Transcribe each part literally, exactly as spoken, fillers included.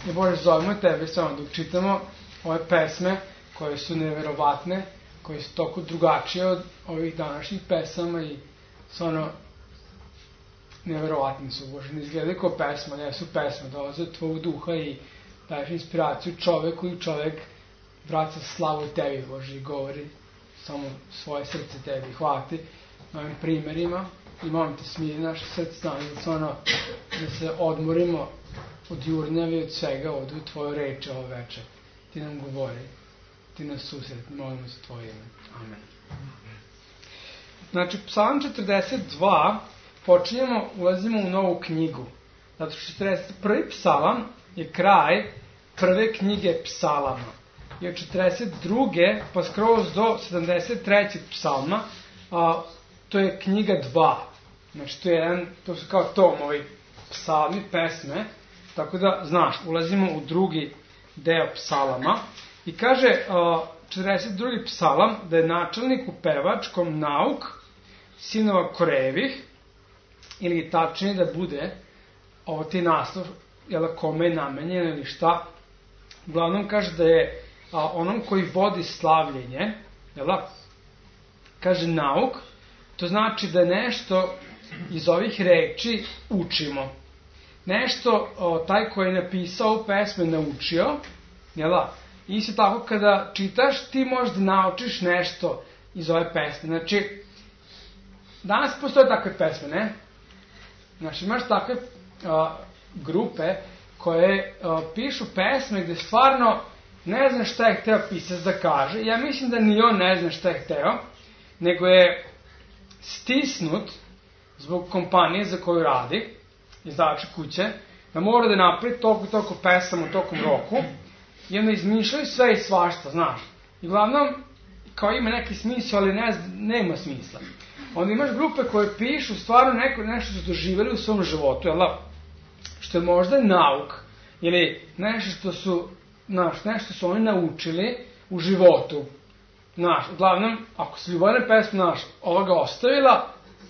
I Bože, zovemo Tebe samo dok čitamo ove pesme koje su neverovatne, koje su toliko drugačije od ovih današnjih pesama i stvarno neverovatni su, Bože, ne izgledaju kao pesma, ne su pesme, dolaze od Tvojeg duha i daješ inspiraciju čoveku i čovek vraća slavu Tebi, Bože, i govori samo svoje srce Tebi. Hvala Ti na ovim primerima i molim Te smiri naše srce, da stvarno da se odmorimo od jurnjavi, od svega, od u Tvoju reči ovo večer. Ti nam govori, Ti nas susret, molimo za Tvoje ime. Amen. Znači, Psalam četrdeset dva, počinjemo, ulazimo u novu knjigu. Zato što četrdeset prvi psalam je kraj prve knjige psalama. I od četrdeset druge pa skroz do sedamdeset trećeg psalma, a, to je knjiga dva. Znači, to je jedan, to su kao tom, ovi psalmi, pesme, tako da, znaš, ulazimo u drugi deo psalama. I kaže a, četrdeset drugi psalam da je načelnik u pevačkom nauk sinova Korejevih, ili tačnije da bude ovo ti naslov, jel, kome je namenjen ili šta. Uglavnom kaže da je a, onom koji vodi slavljenje, jel, kaže nauk, to znači da nešto iz ovih reči učimo. Nešto o, taj koji je napisao pesme naučio, jel, isto tako kada čitaš ti možda naučiš nešto iz ove pesme. Znači, danas postoje takve pesme, ne? Znači, imaš takve a, grupe koje a, pišu pesme gde stvarno ne zna šta je hteo pisac da kaže. Ja mislim da ni on ne zna šta je hteo, nego je stisnut zbog kompanije za koju radi, izdavača kuće, da mora da napravi toliko i toliko pesama u tokom roku i onda izmišljaju sve i svašta, znaš. I uglavnom, kao ima neki smisao, ali ne, nema smisla. Onda imaš grupe koje pišu stvarno neko, nešto što su doživjeli u svom životu, jel da? Što je možda nauk, ili nešto što su, znaš, nešto su oni naučili u životu. Znaš, uglavnom, ako se ljubavne pesme, znaš, ova ga ostavila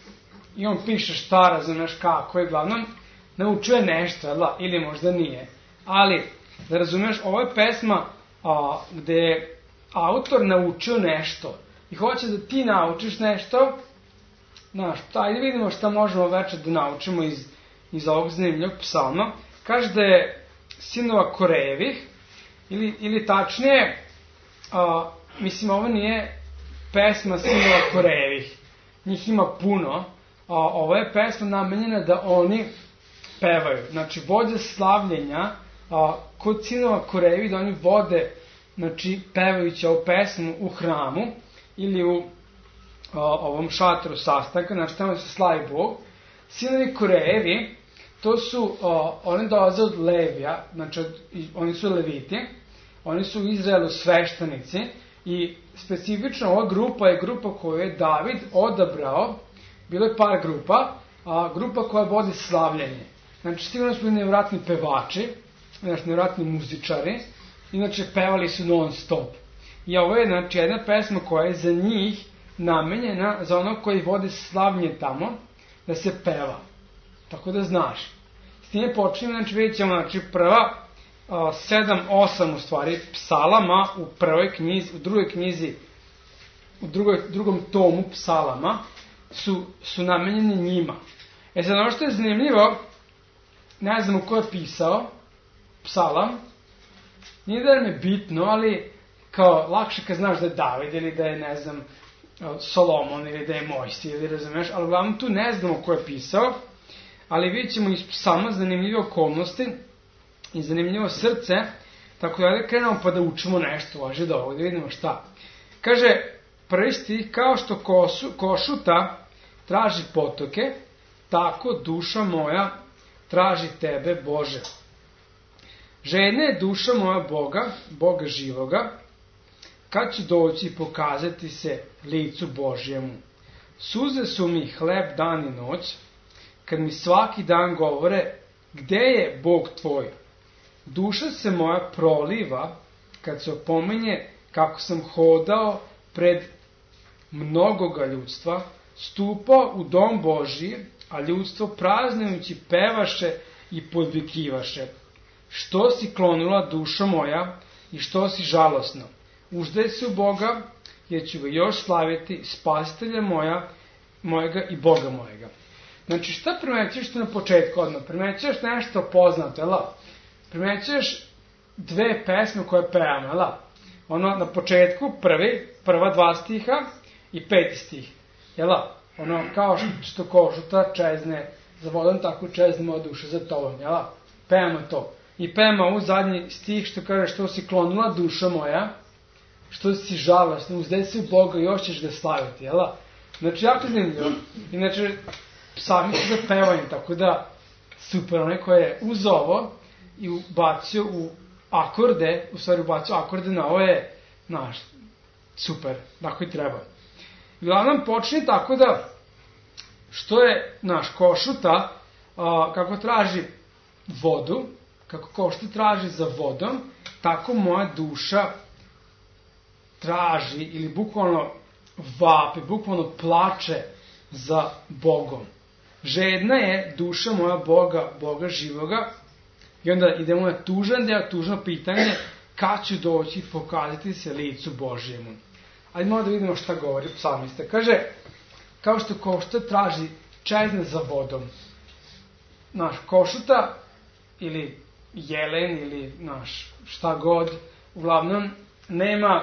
i on piše šta, razumeš kako je, uglavnom, naučio je nešto, jel da? Ili možda nije. Ali, da razumeš, ovo je pesma a, gde je autor naučio nešto i hoće da ti naučiš nešto. Znaš, ajde vidimo šta možemo večer da naučimo iz, iz ovog zanimljivog psalma. Kaže da je sinova Korejevih, ili, ili tačnije, a, mislim, ovo nije pesma sinova Korejevih. Njih ima puno. A, ovo je pesma namenjena da oni pevaju. Znači, vođa slavljenja a, kod sinova Korejevih, da oni vode, znači, pevajući ovu pesmu u hramu ili u O, ovom šatru sastanka, znači tamo se slavi Bog. Sinovi Korejevi, to su, o, oni dolaze od Levija, znači od, oni su leviti, oni su u Izraelu sveštenici i specifično ova grupa je grupa koju je David odabrao, bilo je par grupa, a grupa koja vodi slavljenje. Znači sigurno su bili nevratni pevači, znači nevratni muzičari, inače pevali su non stop. I ovo je, znači, jedna pesma koja je za njih namenjena za onog koji vodi slavnje tamo, da se peva. Tako da znaš. S time počinjem, znači vidjet ćemo, znači prva a, sedam, osam u stvari psalama u prvoj knjizi, u drugoj knjizi, u drugoj, drugom tomu psalama su, su namenjeni njima. E sad, ono što je zanimljivo, ne znam ko je pisao psalam, nije da je bitno, ali kao lakše kad znaš da je David ili da je, ne znam, Solomon ili da je Mojsije, ili razumeš, ali uglavnom tu ne znamo ko je pisao, ali vidjet ćemo iz psalma zanimljive okolnosti i zanimljivo srce, tako da krenemo pa da učimo nešto, važi do ovog, da vidimo šta. Kaže, prvi stih, kao što kosu, košuta traži potoke, tako duša moja traži tebe, Bože. Željna je duša moja Boga, Boga živoga, kad ću doći i pokazati se licu Božjemu. Suze su mi hleb dan i noć, kad mi svaki dan govore, gde je Bog tvoj? Duša se moja proliva, kad se opominje kako sam hodao pred mnogoga ljudstva, stupao u dom Božji, a ljudstvo praznujući pevaše i podvikivaše. što si klonula duša moja i što si žalosna. Uzdaj se u Boga, jer ću ga još slaviti, spasitelja moja, mojega i Boga mojega. Znači, šta primećuješ tu na početku odmah? Primećuješ nešto poznato, jel? Primećuješ dve pesme koje pevamo, jel? Ono, na početku, prvi, prva dva stiha i peti stih, jel? Ono, kao što košuta čezne za vodom, tako čezne moja duša za tobom, jel? Pevamo to. I pevamo ovu zadnji stih što kaže što si klonula duša moja, što si žalosna, uzdaj se u Boga, još ćeš ga slaviti, jel? Znači, jako zanimljivo. Inače, sami su za pevanje, tako da super, onaj koji je uz ovo i ubacio u akorde, u stvari ubacio akorde na ovo je, znaš, super, tako i treba. Uglavnom, počne tako da, što je, naš košuta, a, kako traži vodu, kako košuta traži za vodom, tako moja duša traži ili bukvalno vapi, bukvalno plače za Bogom. Žedna je duša moja Boga, Boga živoga. I onda idemo na tužan deo, tužno pitanje, kad ću doći pokazati se licu Božjemu. Ajde malo da vidimo šta govori psalmista. Kaže, kao što košuta traži čezne za vodom. Naš košuta ili jelen ili naš šta god, uglavnom nema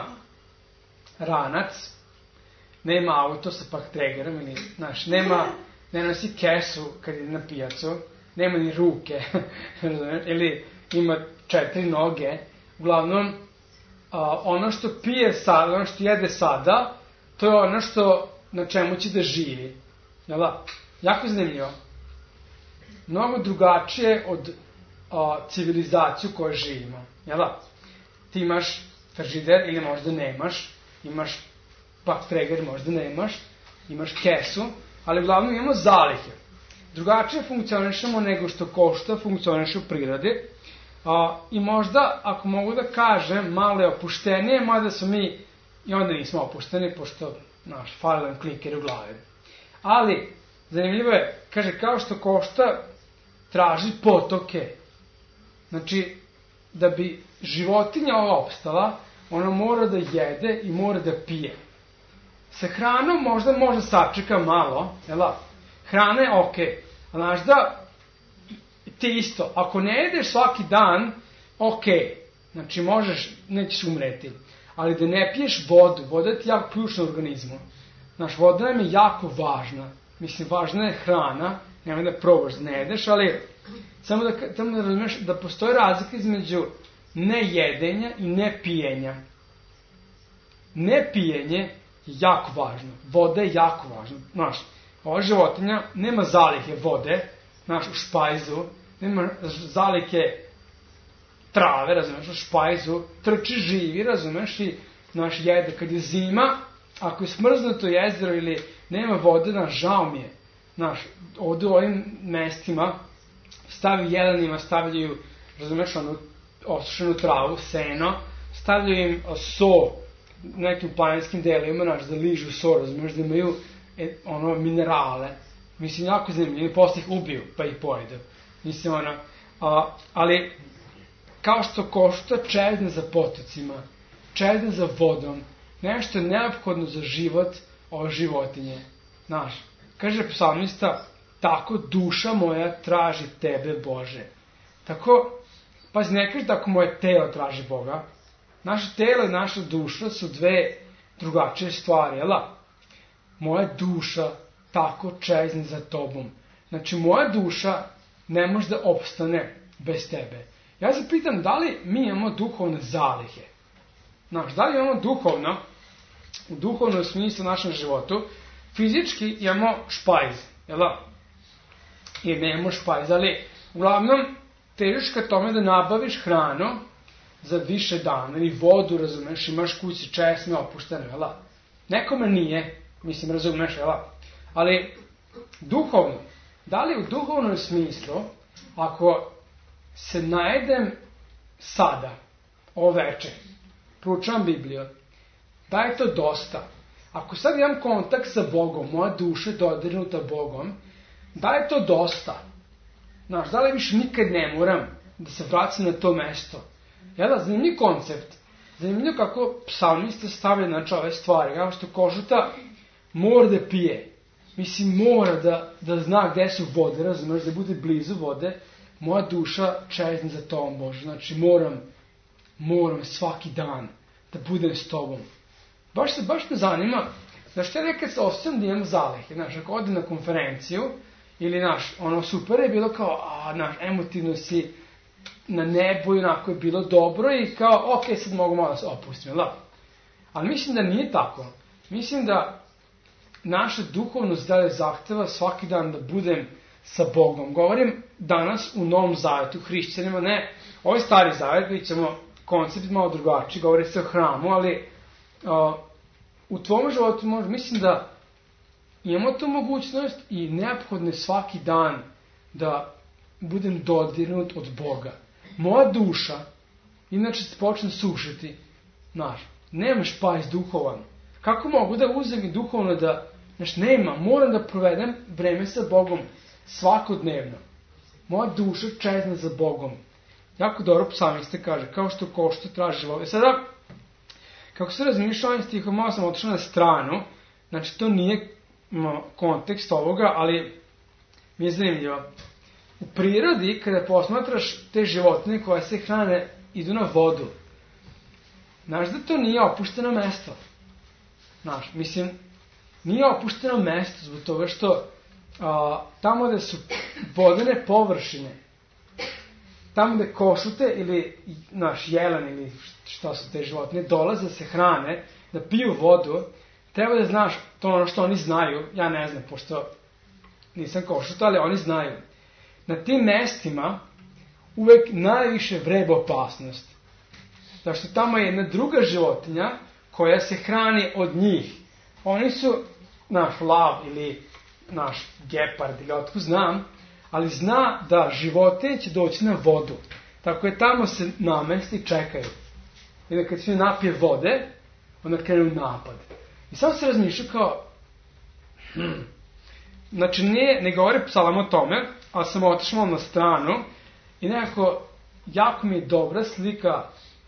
ranac, nema auto sa paktregerom ili, znaš, nema, ne nosi kesu kad ide na pijacu, nema ni ruke, ili ima četiri noge. Uglavnom, a, ono što pije sada, ono što jede sada, to je ono što, na čemu će da živi. Jel da? Jako zanimljivo. Mnogo drugačije od a, civilizaciju koju živimo. Jel da? Ti imaš frižider ili možda nemaš, imaš paktreger, možda nemaš, imaš kesu, ali uglavnom imamo zalihe. Drugačije funkcionišemo nego što košta funkcioniše u prirodi. A, I možda, ako mogu da kažem, malo je opuštenije, mada su mi i onda nismo opušteni, pošto, znaš, fali nam kliker u glavi. Ali, zanimljivo je, kaže, kao što košta traži potoke. Znači, da bi životinja ova opstala, ona mora da jede i mora da pije. Sa hranom možda može sačeka malo, jel? Hrana je okej. Okay. A znaš da, ti isto, ako ne jedeš svaki dan, okej. Okay. Znači možeš, nećeš umreti. Ali da ne piješ vodu, voda ti je jako ključna u organizmu. Znaš, voda nam je jako važna. Mislim, važna je hrana, nemoj da probaš da ne jedeš, ali samo da, samo da razumeš da postoji razlika između nejedenja i nepijenja. Nepijenje je jako važno. Voda je jako važna. Znaš, ova životinja nema zalihe vode, znaš, u špajzu, nema zalihe trave, razumeš, u špajzu, trči živi, razumeš, i, znaš, jede. Kad je zima, ako je smrznuto jezero ili nema vode, znaš, žao mi je. Znaš, ovdje u ovim mestima stavljaju jelenima, stavljaju, razumeš, onu osušenu travu, seno, stavljaju im so, nekim planinskim delovima, znaš, da ližu so, razumeš, da imaju e, ono, minerale. Mislim, jako zanimljivo, posle ih ubiju, pa ih pojedu. Mislim, ono, a, ali, kao što košta čezne za potocima, čezne za vodom, nešto je neophodno za život ove životinje. Znaš, kaže psalmista, tako duša moja traži tebe, Bože. Tako, pazi, ne kaže tako moje telo traži Boga. Naše telo i naša duša su dve drugačije stvari, jel? Moja duša tako čezne za tobom. Znači, moja duša ne može da opstane bez tebe. Ja se pitam, da li mi imamo duhovne zalihe? Znaš, da li imamo duhovno, u duhovnom smislu u našem životu, fizički imamo špajz, jel? I ne imamo špajz, ali uglavnom težiš ka tome da nabaviš hranu za više dana, ili vodu, razumeš, imaš kući česme opuštene, jel? Nekome nije, mislim, razumeš, jel? Ali, duhovno, da li u duhovnom smislu, ako se najedem sada, ovo veče, proučavam Bibliju, da je to dosta. Ako sad imam kontakt sa Bogom, moja duša je dodirnuta Bogom, da je to dosta. Znaš, da li više nikad ne moram da se vratim na to mesto. Jel da, zanimljiv koncept. Zanimljivo kako psalmista stavlja znači ove stvari. Kao što košuta mora da pije. Mislim, mora da, da zna gde su vode, razumeš, da bude blizu vode. Moja duša čezne za tobom, Bože. Znači, moram, moram svaki dan da budem s tobom. Baš se, baš me zanima, znaš, ja nekad se osjećam da imam zalehe. Znaš, ako odim na konferenciju, ili, znaš, ono, super je bilo kao, a, znaš, emotivno si na nebu i onako je bilo dobro i kao, ok, sad mogu malo da se opustim, jel da? Ali mislim da nije tako. Mislim da naša duhovnost dalje zahteva svaki dan da budem sa Bogom. Govorim danas u Novom Zavetu, hrišćanima, ne, ovaj stari zavet, vidjet ćemo koncept malo drugačiji, govori se o hramu, ali uh, u tvojom životu možda, mislim da imamo tu mogućnost i neophodno svaki dan da budem dodirnut od Boga. Moja duša, inače se počne sušiti, znaš, nema špajs duhovan. Kako mogu da uzem i duhovno da, znaš, nema, moram da provedem vreme sa Bogom svakodnevno. Moja duša čezna za Bogom. Jako dobro psalmista kaže, kao što košta traži vode. Sada, kako se razmišljao ovim stihom, malo sam otišao na stranu, znači to nije no, kontekst ovoga, ali mi je zanimljivo. U prirodi, kada posmatraš te životinje koje se hrane, idu na vodu. Znaš da to nije opušteno mesto. Znaš, mislim, nije opušteno mesto zbog toga što a, tamo gde su vodene površine, tamo gde košute ili naš jelen ili šta su te životinje, dolaze da se hrane, da piju vodu, treba da znaš to ono što oni znaju, ja ne znam, pošto nisam košuta, ali oni znaju. Na tim mestima uvek najviše vreba opasnost. Zašto tamo je jedna druga životinja koja se hrani od njih. Oni su naš lav ili naš gepard ili otko znam, ali zna da životinje će doći na vodu. Tako je tamo se namesti i čekaju. I da kad se napije vode, onda krenu napad. I samo se razmišlja kao, hmm, znači nije, ne govori psalam o tome, ali sam otišao na stranu i nekako jako mi je dobra slika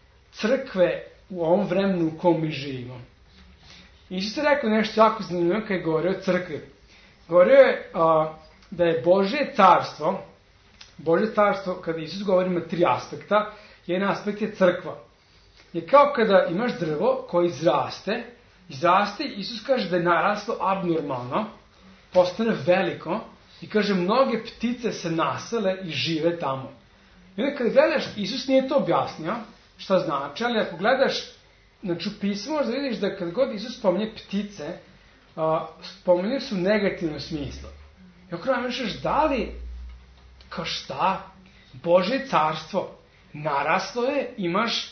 crkve u ovom vremenu u kom mi živimo. Isus je rekao nešto jako zanimljivo kada je govorio o crkvi. Govorio je a, da je Božje carstvo, Božje carstvo, kada Isus govori ima tri aspekta, jedan aspekt je crkva. Je kao kada imaš drvo koje izraste, izraste, Isus kaže da je naraslo abnormalno, postane veliko i kaže mnoge ptice se nasele i žive tamo. I onda kada gledaš, Isus nije to objasnio, šta znači, ali ako gledaš, znači u pismu možda vidiš da kad god Isus spominje ptice, a, spominje su u negativnom smislu. I ako razmišljaš, da li, kao šta, Božje carstvo naraslo je, imaš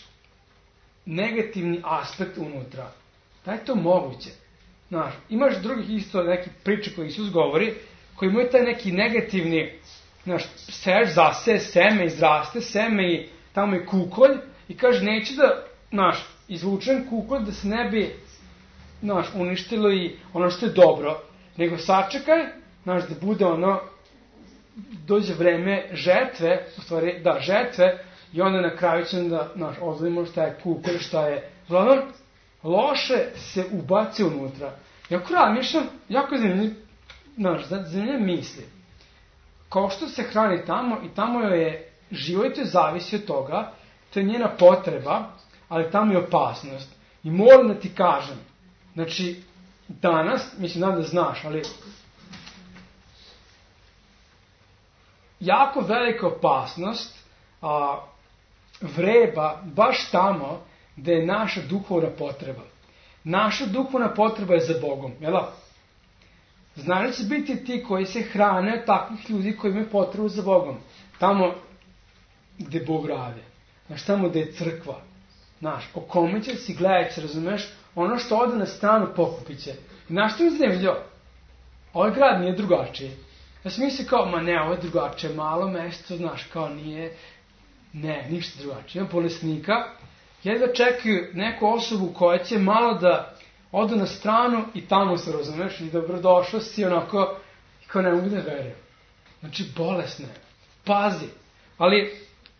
negativni aspekt unutra. Da je to moguće? Znaš, imaš drugih isto neke priče koje Isus govori, koji imaju taj neki negativni, znaš, seš zase, seme, izraste seme i tamo je kukolj i kaže, neću da, znaš, izvučem kukolj da se ne bi, znaš, uništilo i ono što je dobro, nego sačekaj, znaš, da bude ono, dođe vreme žetve, u stvari, da, žetve, i onda na kraju ćemo da, znaš, odvojimo šta je kukolj, šta je, uglavnom, loše se ubaci unutra. I ako razmišljam, jako zanimljiv, znaš, zanimljiv misli. Kao što se hrani tamo i tamo je život joj zavisi od toga, to je njena potreba, ali tamo je opasnost. I moram da ti kažem, znači, danas, mislim da da znaš, ali jako velika opasnost a, vreba baš tamo gde je naša duhovna potreba. Naša duhovna potreba je za Bogom, jel? Znaju će biti ti koji se hrane od takvih ljudi koji imaju potrebu za Bogom. Tamo gde Bog radi. Znaš, tamo gde je crkva. Znaš, o kome će si gledati, razumeš? Ono što ode na stranu pokupit će. Znaš što mi zanimljivo? Ovaj grad nije drugačiji. Ja sam misli kao, ma ne, ovo je drugačije, malo mesto, znaš, kao nije, ne, ništa drugačije. Ima bolesnika, jedva čekaju neku osobu koja će malo da ode na stranu i tamo se, razumeš, i dobrodošao si, onako, i kao ne mogu da verujem. Znači, bolesne, pazi. Ali,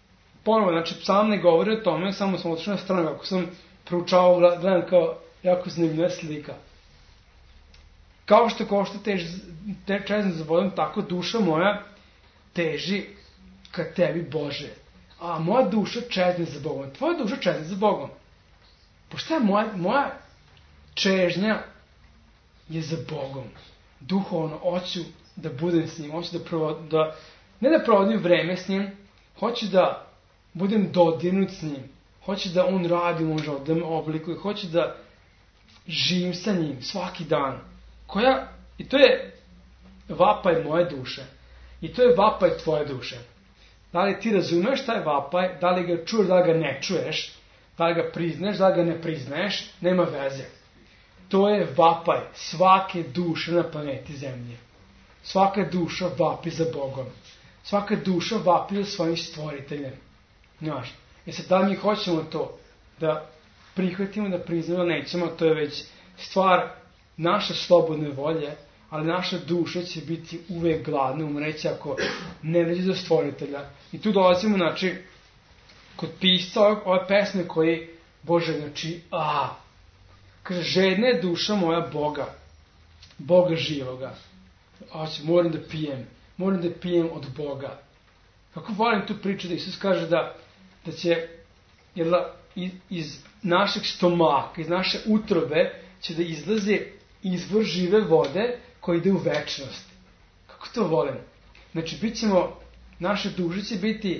ponovo, znači, psalam ne govori o tome, samo sam otišao na stranu, ako sam proučavao, gledam kao jako zanimljiva slika. Kao što košta teži, te, čezne za vodom, tako duša moja teži ka tebi, Bože. A moja duša čezne za Bogom. Tvoja duša čezne za Bogom. Pošto je moja, moja čežnja je za Bogom. Duhovno, hoću da budem s njim, hoću da, provod, da ne da provodim vreme s njim, hoću da budem dodirnut s njim, hoću da on radi u mom životu, da me oblikuje, hoću da živim sa njim svaki dan. Koja, i to je vapaj moje duše. I to je vapaj tvoje duše. Da li ti razumeš taj vapaj, da li ga čuješ, da li ga ne čuješ, da li ga prizneš, da li ga ne priznaješ, nema veze. To je vapaj svake duše na planeti Zemlje. Svaka duša vapi za Bogom. Svaka duša vapi za svojim stvoriteljem. Znaš, i sad da li mi hoćemo to da prihvatimo, da priznamo, nećemo, to je već stvar naše slobodne volje, ali naša duša će biti uvek gladna, umreći ako ne dođe do stvoritelja. I tu dolazimo, znači, kod pisca ove, ove pesme koji, Bože, znači, a, kaže, žedna je duša moja Boga, Boga živoga. Oće, moram da pijem, moram da pijem od Boga. Kako volim tu priču da Isus kaže da, da će, jer da iz, iz našeg stomaka, iz naše utrobe će da izlazi izvor žive vode koji ide u večnost. Kako to volim? Znači, bit ćemo, naše duše će biti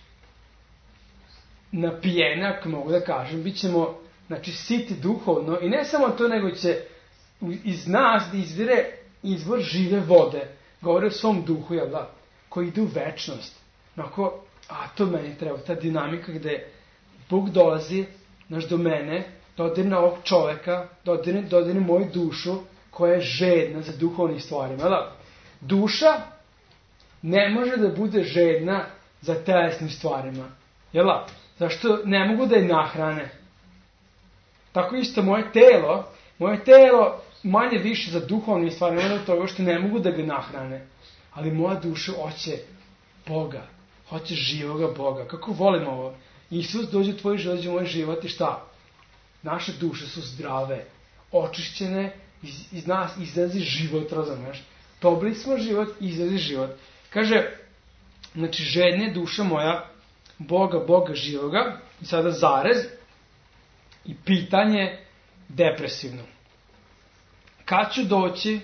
napijene, ako mogu da kažem, bit ćemo, znači, siti duhovno, i ne samo to, nego će iz nas da izvire izvor žive vode, govori o svom duhu, jel da, koji ide u večnost. Onako, a to meni treba, ta dinamika gde Bog dolazi, znaš, do mene, dodirne ovog čoveka, dodirne, dodirne moju dušu, koja je žedna za duhovnim stvarima. Da? Duša ne može da bude žedna za telesnim stvarima. Jel da? Zašto ne mogu da je nahrane? Tako isto moje telo, moje telo manje više za duhovnim stvarima, od toga što ne mogu da ga nahrane. Ali moja duša hoće Boga, hoće živoga Boga. Kako volim ovo? Isus dođe u tvoj život, dođe u moj život i šta? Naše duše su zdrave, očišćene, iz, iz nas izlazi život, razumeš? Dobili smo život, izlazi život. Kaže, znači, žedna je duša moja Boga, Boga živoga, i sada zarez, i pitanje depresivno. Kad ću doći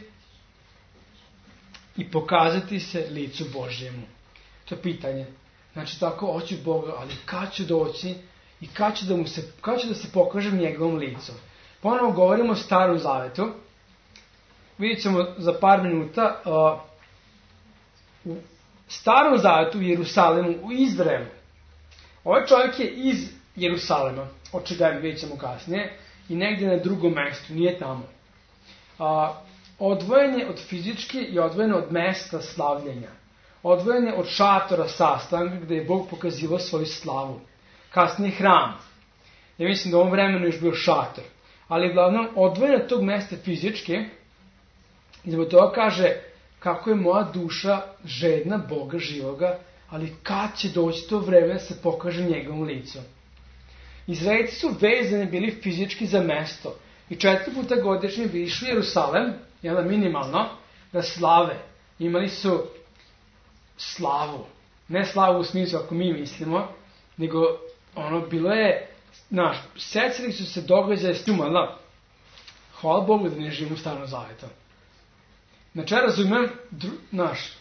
i pokazati se licu Božjemu? To je pitanje. Znači, tako, hoću Boga, ali kad ću doći i kad ću da, mu se, kad ću da se pokažem njegovom licu? Ponovo govorimo o Starom Zavetu. Vidjet ćemo za par minuta uh, u Starom Zavetu u Jerusalemu, u Izraelu. Ovaj čovjek je iz Jerusalema, očigledno, vidjet ćemo kasnije, i negdje na drugom mjestu, nije tamo. Uh, odvojen je od fizički i odvojen je od mesta slavljenja. Odvojen je od šatora sastanka gdje je Bog pokazivao svoju slavu. Kasnije hram. Ja mislim da u ovom vremenu još bio šator. Ali uglavnom odvojen od tog mesta fizički, i zbog toga kaže kako je moja duša žedna Boga živoga, ali kad će doći to vreme da se pokaže njegovom licu. Izraelci su vezani bili fizički za mesto i četiri puta godišnje bi išli u Jerusalem, jedan minimalno, da slave. Imali su slavu. Ne slavu u smislu ako mi mislimo, nego ono bilo je, znaš, secili su se događaje s njima, da, hvala Bogu da ne živimo u Starom Zavetu. Znači, ja razumem, znaš,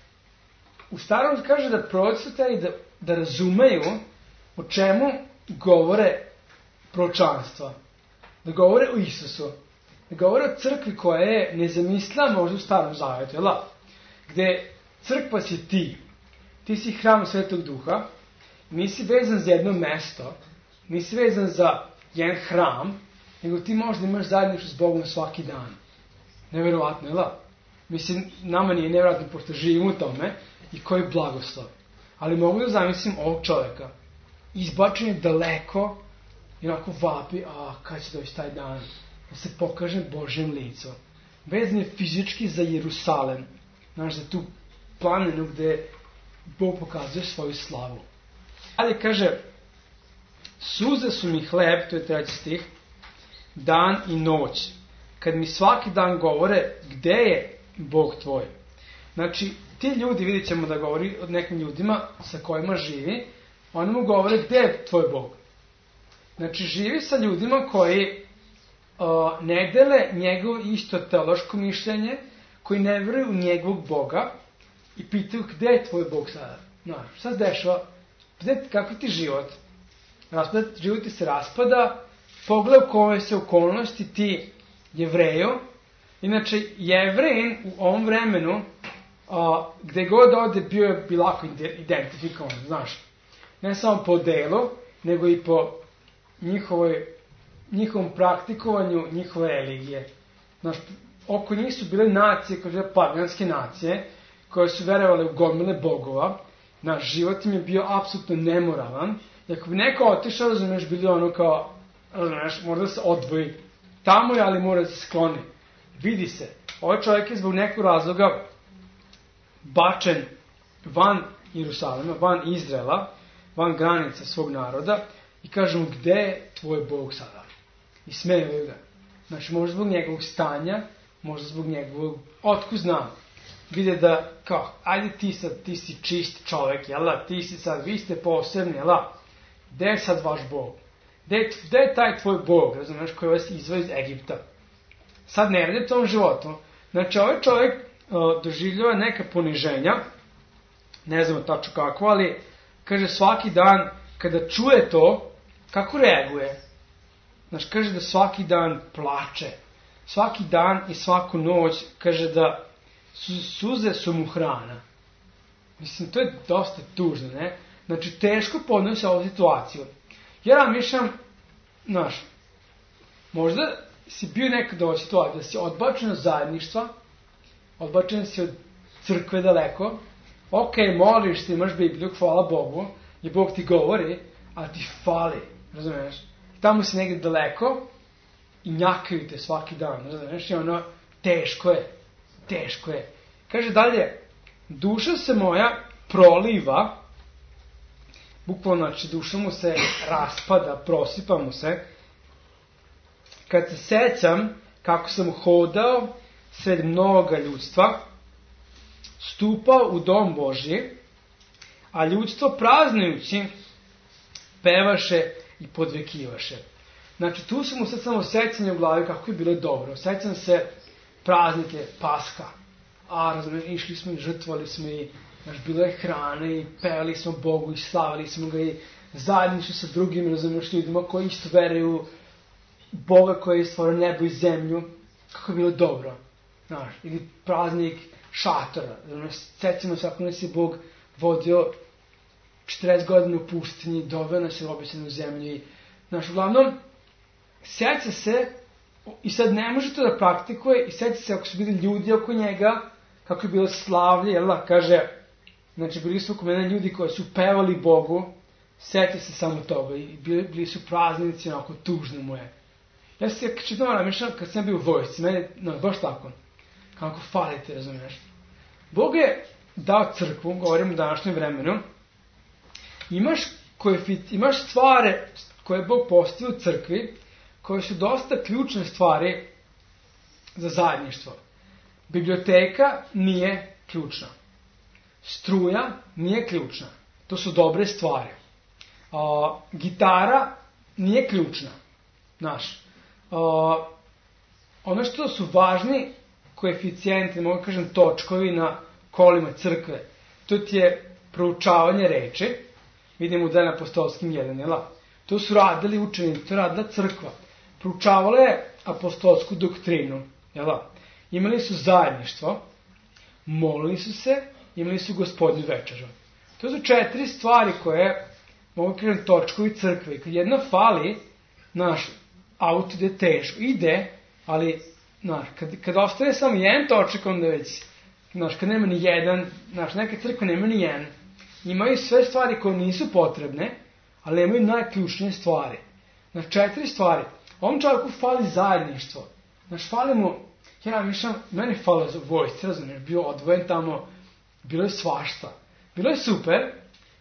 u Starom kaže da proroci da, da razumeju o čemu govore proročanstva. Da govore o Isusu. Da govore o crkvi koja je nezamislila možda u Starom Zavetu, jel da? Gde crkva si ti. Ti si hram Svetog Duha, nisi vezan za jedno mesto, nisi vezan za jedan hram, nego ti možda imaš zajedništvo s Bogom svaki dan. Nevjerovatno, jel da? Mislim, nama nije nevjerojatno, pošto živimo u tome, i koji blagoslov. Ali mogu da zamislim ovog čovjeka. Izbačen je daleko, i onako vapi, a kad će doći taj dan, da se pokaže Božjem licu. Vezan je fizički za Jerusalem, znaš, za tu planinu gde Bog pokazuje svoju slavu. Ali kaže, suze su mi hleb, to je treći stih, dan i noć, kad mi svaki dan govore gde je Bog tvoj. Znači, ti ljudi, vidjet ćemo da govori od nekim ljudima sa kojima živi, oni mu govore gde je tvoj Bog. Znači, živi sa ljudima koji uh, ne dele njegovo isto teološko mišljenje, koji ne vjeruju u njegovog Boga i pitaju gde je tvoj Bog sada. Znaš, šta se dešava? Kako ti život? Raspada, život ti se raspada, pogledaj u kojoj se okolnosti ti Jevrejo. Inače, Jevrejin u ovom vremenu, a, gde god ode, bio je bi lako identifikovan, znaš. Ne samo po delu, nego i po njihovoj, njihovom praktikovanju njihove religije. Znaš, oko njih su bile nacije, koje su paganske nacije, koje su verovale u gomile bogova. Naš život im je bio apsolutno nemoralan. I ako bi neko otišao, razumiješ, bili ono kao, razumiješ, mora da se odvoji. Tamo je, ali mora da se skloni. Vidi se, ovaj čovjek je zbog nekog razloga bačen van Jerusalima, van Izraela, van granica svog naroda i kažu mu, gde je tvoj Bog sada? I smejaju ga. Znači, možda zbog njegovog stanja, možda zbog njegovog, otko znam, vide da, kao, ajde ti sad, ti si čist čovjek, jela, ti si sad, vi ste posebni, jela, gde je sad vaš Bog? Gde, gde je taj tvoj Bog, razumiješ, koji vas izveo iz Egipta? Sad ne radi u tom životu. Znači, ovaj čovjek uh, doživljava neka poniženja, ne znamo tačno kako, ali kaže svaki dan, kada čuje to, kako reaguje? Znači, kaže da svaki dan plače. Svaki dan i svaku noć, kaže da su, suze su mu hrana. Mislim, to je dosta tužno, ne? Znači, teško podnosi ovu situaciju. Ja razmišljam, znaš, možda si bio nekada u ovoj situaciji, da si odbačen od zajedništva, odbačen si od crkve daleko, ok, moliš se, imaš Bibliju, hvala Bogu, i Bog ti govori, ali ti fali, razumiješ? Tamo si negdje daleko i njakaju te svaki dan, razumiješ? I ono, teško je, teško je. Kaže dalje, duša se moja proliva, bukvalno, znači, duša mu se raspada, prosipa mu se, kad se sećam kako sam hodao sred mnoga ljudstva, stupao u dom Božji, a ljudstvo praznujući pevaše i podvekivaše. Znači, tu su mu sad samo sećanje u glavi kako je bilo dobro. Sećam se praznike, Paska. A, razumiješ, išli smo i žrtvovali smo i, znaš, bilo je hrane i pevali smo Bogu i slavili smo ga i zajedničili sa drugim, razumiješ, ljudima koji isto veruju Boga koji je stvorio nebo i zemlju, kako je bilo dobro. Znaš, ili praznik šatora. Sećamo se ako nas je Bog vodio četrdeset godina u pustinji, doveo nas je u obećanu zemlju. I, znaš, uglavnom, sjeća se, i sad ne može to da praktikuje, i sjeća se ako su bili ljudi oko njega, kako je bilo slavlje, jel da, kaže, znači, bili su oko mene ljudi koji su pevali Bogu, sjeća se samo toga, i bili, bili su praznici, onako, tužno mu je. Ja se čitno razmišljam kad sam bio u vojsci, meni, no, baš tako, kako falite, razumiješ. Bog je dao crkvu, govorim u današnjem vremenu, imaš, koefic, imaš stvari koje je Bog postavio u crkvi, koje su dosta ključne stvari za zajedništvo. Biblioteka nije ključna. Struja nije ključna. To su dobre stvari. A, gitara nije ključna. Znaš, a, ono što su važni koeficijenti, mogu kažem točkovi na kolima crkve, to ti je proučavanje reči. Vidimo u Deljima apostolskim jedan, jel? To su radili učenici, to je radila crkva. Proučavala je apostolsku doktrinu, jel? Imali su zajedništvo, molili su se, imali su Gospodnju večeru. To su četiri stvari koje, mogu kažem, točkovi crkve. I kad jedna fali, naš auto ide teško, ide, ali, znaš, kad, kad ostane samo jedan točak, onda već, znaš, kad nema ni jedan, znaš, neke crkve nema ni jedan, imaju sve stvari koje nisu potrebne, ali imaju najključnije stvari. Znaš, četiri stvari. Ovom čovjeku fali zajedništvo. Znaš, fali mu, ja mišljam, meni fali za vojsci, razumiješ, bio odvojen tamo, bilo je svašta. Bilo je super,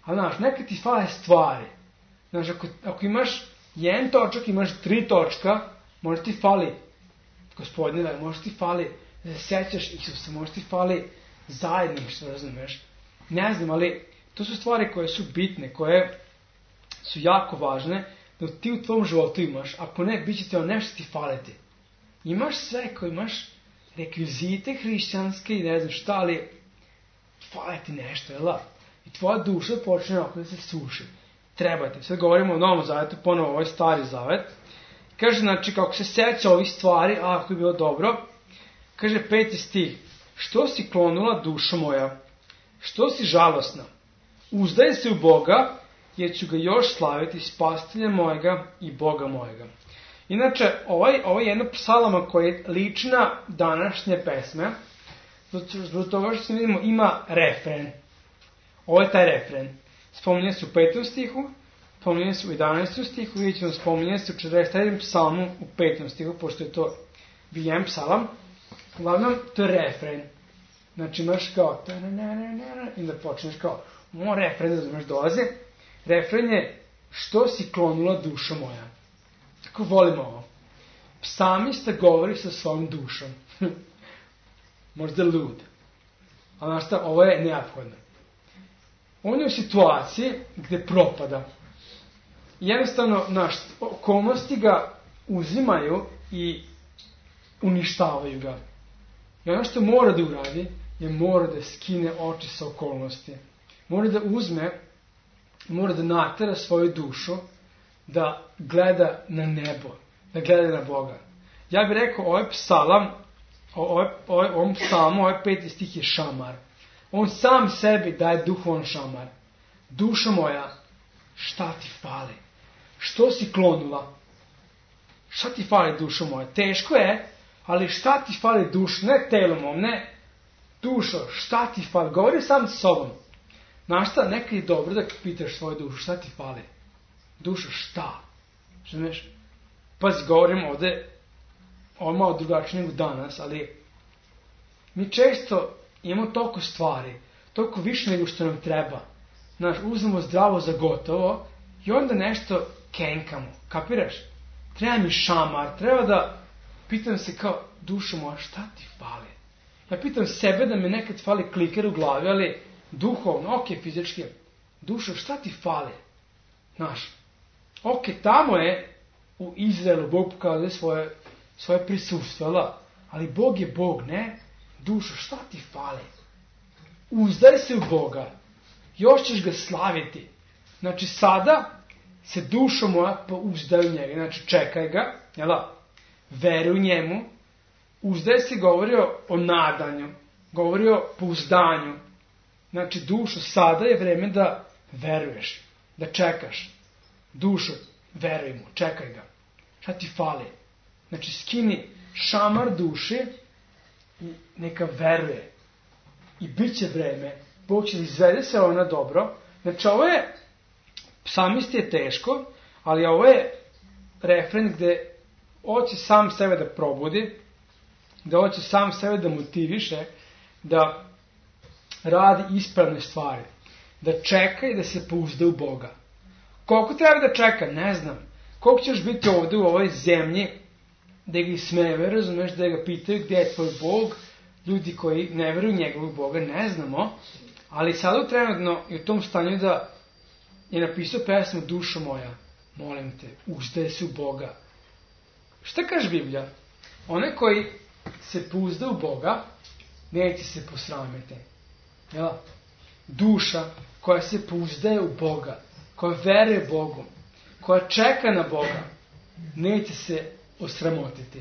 Ali, znaš, nekad ti fale stvari. Znaš, ako, ako imaš jedan točak, imaš tri točka, možda ti fali Gospodine, možda ti fali da se sećaš Isusa, možda ti fali zajedništvo, razumeš? Ne znam, ali to su stvari koje su bitne, koje su jako važne, da ti u tvom životu imaš. Ako ne, bit će ti ono nešto ti faliti. Imaš sve, ako imaš rekvizite hrišćanske i ne znam šta, ali fali ti nešto, jel da? I tvoja duša počne oko da se suši. Treba ti. Sad govorimo o Novom Zavetu, ponovo ovaj Stari Zavet. Kaže, znači, kako se seća ovih stvari, a ako je bilo dobro, kaže peti stih, što si klonula dušo moja, što si žalosna, uzdaj se u Boga, jer ću ga još slaviti, spasitelja mojega i Boga mojega. Inače, ovaj, ovaj je jedna psalama koja je lična današnje pesme, zbog toga što vidimo ima refren. Ovo je taj refren. Spominje se u petom stihu, spominje se u jedanaestom stihu, vidjet ćemo spominje se u četrdeset trećem psalmu u petom stihu, pošto je to jedan psalam. Uglavnom, to je refren. Znači imaš kao i da počneš kao ovo refren, da znaš dolazi. Refren je što si klonula dušo moja. Tako volimo ovo. Psalmista govori sa svojom dušom. Možda lud. Ali znaš šta, ovo je neophodno. On je u situaciji gde propada. Jednostavno, naš okolnosti ga uzimaju i uništavaju ga. I ono što mora da uradi, je mora da skine oči sa okolnosti. Mora da uzme, mora da natera svoju dušu, da gleda na nebo, da gleda na Boga. Ja bih rekao, ovaj psalam, ovaj, ovaj, ovom psalmu, ovaj peti stih je šamar. On sam sebi daje duhovan šamar. Dušo moja, šta ti fali? Što si klonula? Šta ti fali, dušo moja? Teško je, ali šta ti fali dušo? Ne telom, ne dušo, šta ti fali? Govori sam s sobom. Znaš šta, nekad je dobro da pitaš svoju dušu, šta ti fali? Dušo, šta? Znaš? Pazi, govorim ovde, ovo je malo drugačije nego danas, ali mi često imamo toliko stvari, toliko više nego što nam treba. Znaš, uzmemo zdravo za gotovo i onda nešto kenkamo. Kapiraš? Treba mi šamar, treba da pitam se kao, dušo moja, šta ti fali? Ja pitam sebe da me nekad fali kliker u glavi, ali duhovno, ok, fizički. Dušo, šta ti fali? Znaš, ok, tamo je u Izraelu Bog pokazuje svoje, svoje prisustvo, ali Bog je Bog, ne? Dušo, šta ti fali? Uzdaj se u Boga. Još ćeš ga slaviti. Znači, sada se dušo moja pouzdaj u njega. Znači, čekaj ga, jela? Veruj u njemu. Uzdaj se govori o nadanju. Govori o pouzdanju. Znači, dušo, sada je vreme da veruješ. Da čekaš. Dušo, veruj mu, čekaj ga. Šta ti fali? Znači, skini šamar duše i neka veruje. I bit će vreme. Bog će izvede se ona dobro. Znači, ovo je, psalmisti je teško, ali ovo je refren gde hoće sam sebe da probudi, da hoće sam sebe da motiviše, da radi ispravne stvari. Da čeka i da se pouzda u Boga. Koliko treba da čeka? Ne znam. Koliko ćeš biti ovde u ovoj zemlji, da ga ismeve, razumeš, da ga pitaju gdje je tvoj Bog, ljudi koji ne veruju njegovog Boga, ne znamo, ali sada trenutno je u tom stanju da je napisao pesmu dušo moja, molim te, uzdaj se u Boga. Šta kaže Biblija? Onaj koji se pouzda u Boga, neće se posramiti. Jel? Duša koja se pouzdaje u Boga, koja veruje Bogu, koja čeka na Boga, neće se osramotiti.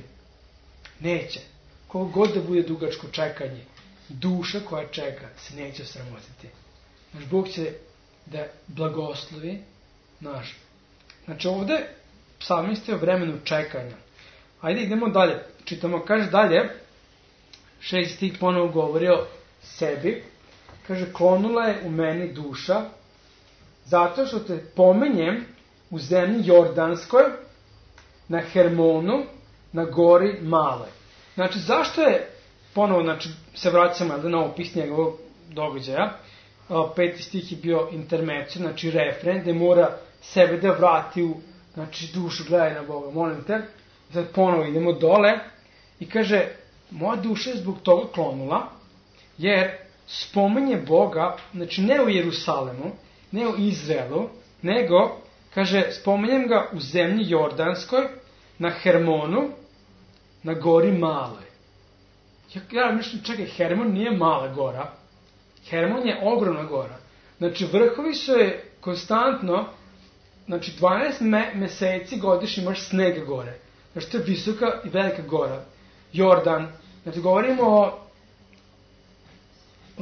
Neće. Koliko god da bude dugačko čekanje, duša koja čeka se neće osramotiti. Naš Bog će da blagoslovi naš. Znači ovde psalmist je o vremenu čekanja. Ajde idemo dalje. Čitamo, kaže dalje, šesti stih ponovo govori o sebi. Kaže, klonula je u meni duša, zato što te pomenjem u zemlji Jordanskoj, na Hermonu, na gori Maloj. Znači, zašto je, ponovo, znači, se vraćamo na opis njegovog događaja, peti stih je bio intermezzo, znači refren, gde mora sebe da vrati u, znači, dušu, gledaj na Boga, molim te. Sad ponovo idemo dole i kaže, moja duša je zbog toga klonula, jer spominje Boga, znači ne u Jerusalemu, ne u Izraelu, nego, kaže, spominjem ga u zemlji Jordanskoj, na Hermonu, na gori Maloj. Ja, ja mislim, čekaj, Hermon nije mala gora. Hermon je ogromna gora. Znači, vrhovi su je konstantno, znači, dvanaest me, meseci godišnje imaš snega gore. Znači, to je visoka i velika gora. Jordan. Znači, govorimo o, o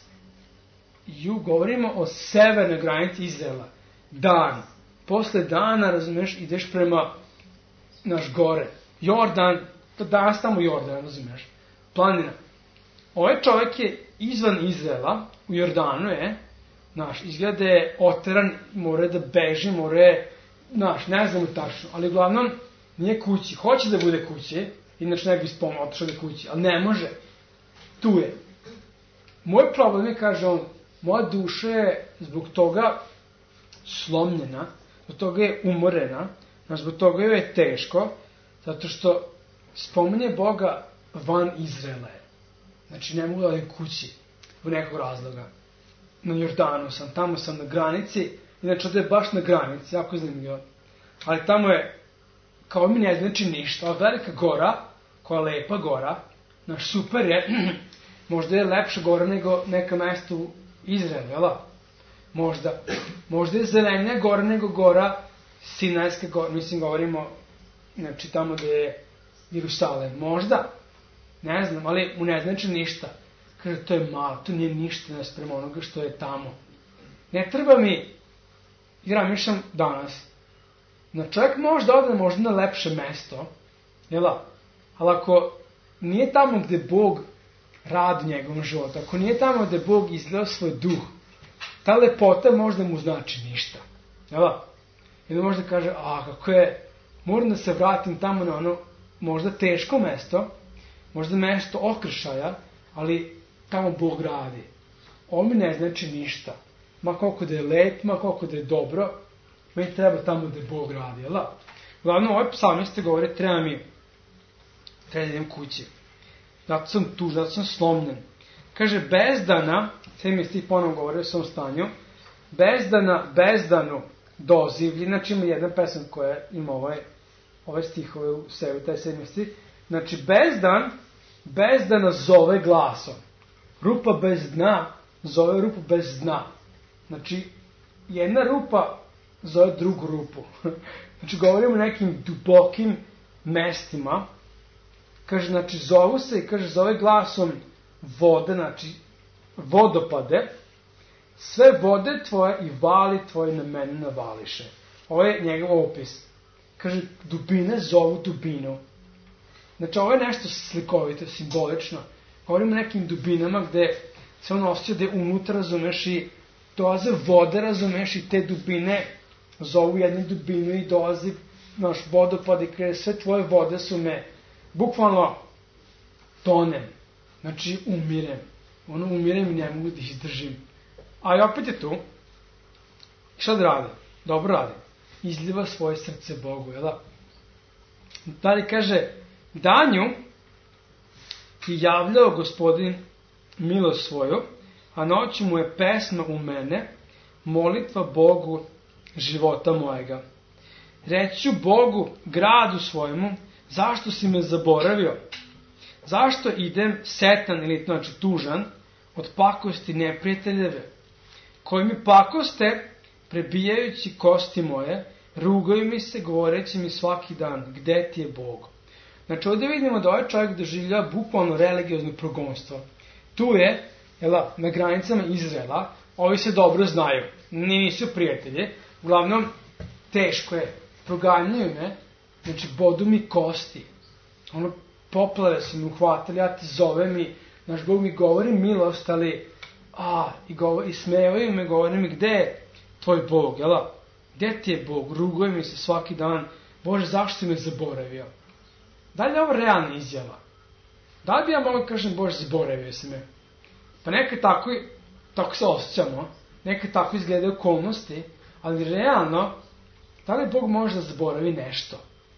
ju, govorimo o severnoj granici Izraela. Dan. Posle dana, razumeš, ideš prema naš gore. Jordan, to danas tamo Jordan, razumeš. Planina. Ovaj čovjek je izvan Izraela, u Jordanu je, znaš, izgleda je oteran, mora da beži, mora, znaš, ne znamo tačno, ali uglavnom nije kući. Hoće da bude kući, inače ne bi spomenuo, otišao da kući, ali ne može. Tu je. Moj problem je, kaže on, moja duša je zbog toga slomljena, zbog toga je umorena, znaš, zbog toga joj je teško, zato što spominje Boga van Izraela je. Znači, ne mogu da odim kući, u nekog razloga. Na Jordanu sam, tamo sam na granici, inače ovdje je baš na granici, jako zanimljivo. Ali tamo je, kao mi ne znači ništa, ali velika gora, koja je lepa gora, naš super je, možda je lepša gora nego neka mesta u Izraelu, jel? Možda. Možda je zelenija gora nego gora, Sinajska gora, mislim govorimo, znači tamo gde je Jerusalem. Možda. Ne znam, ali mu ne znači ništa. Kaže, to je malo, to nije ništa nas prema onoga što je tamo. Ne treba mi, ja mišljam danas, na čovjek može da ode možda na lepše mesto, jel? Ali ako nije tamo gde Bog radi u njegovom životu, ako nije tamo gde Bog izgleda svoj duh, ta lepota možda mu znači ništa. Jel? I da možda kaže, a kako je, moram da se vratim tamo na ono možda teško mesto, možda mesto okršaja, ali tamo Bog radi. Ovo mi ne znači ništa. Ma koliko da je lep, ma koliko da je dobro, meni treba tamo da Bog radi, jel? Uglavnom, ovaj psalmista govori, treba mi, treba da idem kući. Zato sam tu, zato sam slomljen. Kaže, bezdana, sve mi stih ponovno govori o svom stanju, bezdana, bezdanu dozivlji, znači ima jedna pesma koja ima ovaj, ovaj stihove u sebi, taj sedmi stih. Znači, bezdan, bezdana zove glasom. Rupa bez dna zove rupu bez dna. Znači, jedna rupa zove drugu rupu. Znači, govorimo o nekim dubokim mestima. Kaže, znači, zovu se i kaže, zove glasom vode, znači, vodopade. Sve vode tvoje i vali tvoje na mene navališe. Ovo je njegov opis. Kaže, dubine zovu dubinu. Znači, ovo je nešto slikovito, simbolično. Govorimo o nekim dubinama gde se on osjeća da je unutra, razumeš, i dolaze vode, razumeš, i te dubine zovu jednu dubinu i dolazi naš vodopad i kaže, sve tvoje vode su me, bukvalno, tonem. Znači, umirem. Ono, umirem i ne mogu da izdržim. A i opet je tu. Šta da radi? Dobro radi. Izliva svoje srce Bogu, jel da? Dalje kaže, danju ti javljao Gospodin milost svoju, a noću mu je pesma u mene, molitva Bogu života mojega. Reću Bogu, gradu svojemu, zašto si me zaboravio? Zašto idem setan ili znači tužan od pakosti neprijateljeve, koji mi pakoste, prebijajući kosti moje, rugaju mi se, govoreći mi svaki dan, gde ti je Bog? Znači, ovdje vidimo da ovaj čovjek doživlja bukvalno religiozno progonstvo. Tu je, jela, na granicama Izraela, ovi se dobro znaju, nisu prijatelji, uglavnom, teško je, proganjaju me, znači, bodu mi kosti, ono, poplave su mi uhvatili, ja te zovem i, naš Bog mi govori milost, ali, a, i, govori, i smejaju me, govori mi, gde je tvoj Bog, jela, gde ti je Bog, ruguje mi se svaki dan, Bože, zašto si me zaboravio? Da li je ovo realna izjava? Da li bi ja mogla kažem, Bože, zaboravio si me? Pa neka tako tako se osjećamo, nekad tako izgledaju okolnosti, ali realno, da li Bog može da zaboravi nešto?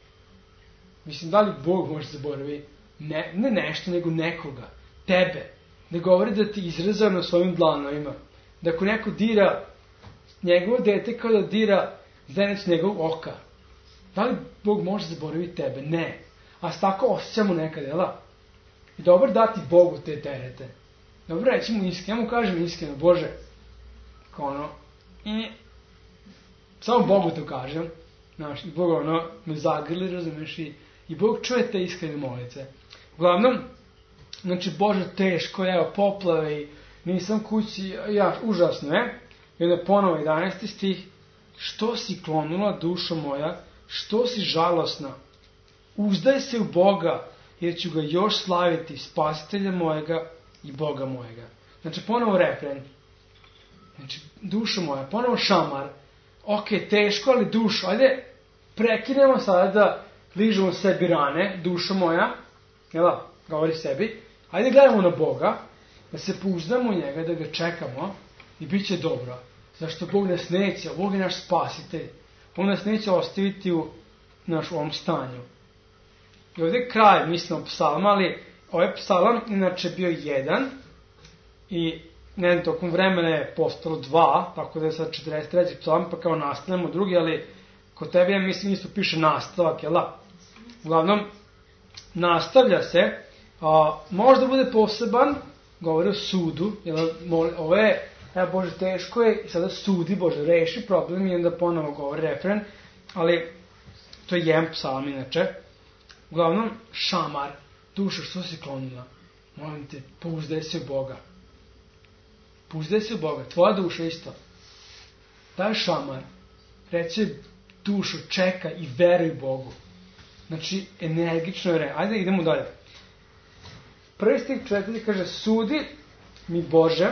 Mislim, da li Bog može da zaboravi ne, ne nešto, nego nekoga, tebe. Ne govori da ti izrezao na svojim dlanovima. Da ako neko dira njegovo dete kao da dira zenicu njegovog oka. Da li Bog može zaboraviti tebe? Ne. A s tako osjećamo nekad, jela? I dobro dati Bogu te terete. Dobro reći mu iskreno, ja mu kažem iskreno, Bože, kao ono, i samo Bogu to kažem, znaš, i Bog ono me zagrli, razumeš, i, i Bog čuje te iskrene molitve. Uglavnom, znači, Bože, teško, evo, poplave i nisam kući, ja, užasno je. I onda ponovo jedanaesti stih, što si klonula, dušo moja, što si žalosna? Uzdaj se u Boga, jer ću ga još slaviti, spasitelja mojega i Boga mojega. Znači, ponovo refren. Znači, dušo moja, ponovo šamar. Ok, teško, ali dušo. Ajde, prekinemo sada da ližemo sebi rane, dušo moja, jela, govori sebi. Ajde, gledamo na Boga, da se pouzdamo u njega, da ga čekamo i bit će dobro. Zašto Bog nas neće, Bog je naš spasitelj. On nas neće ostaviti u naš ovom stanju. I ovdje je kraj, mislim, o psalma, ali ovaj psalam inače bio jedan i ne znam, tokom vremena je postalo dva, tako da je sad četrdeset treći psalam, pa kao nastavljamo drugi, ali kod tebe, ja mislim, isto piše nastavak, jel da? Uglavnom, nastavlja se, a, možda bude poseban, govori o sudu, jel, ovo je, evo Bože, teško je, i sada sudi, Bože, reši problem, i onda ponovo govori refren, ali to je jedan psalam inače. Uglavnom, šamar, dušo, što si klonila? Molim te, pouzdaj se u Boga. Pouzdaj se u Boga, tvoja duša isto. Daj šamar, reći dušo, čeka i veruj Bogu. Znači, energično je re. Ajde, idemo dalje. Prvi stih četiri kaže, sudi mi Bože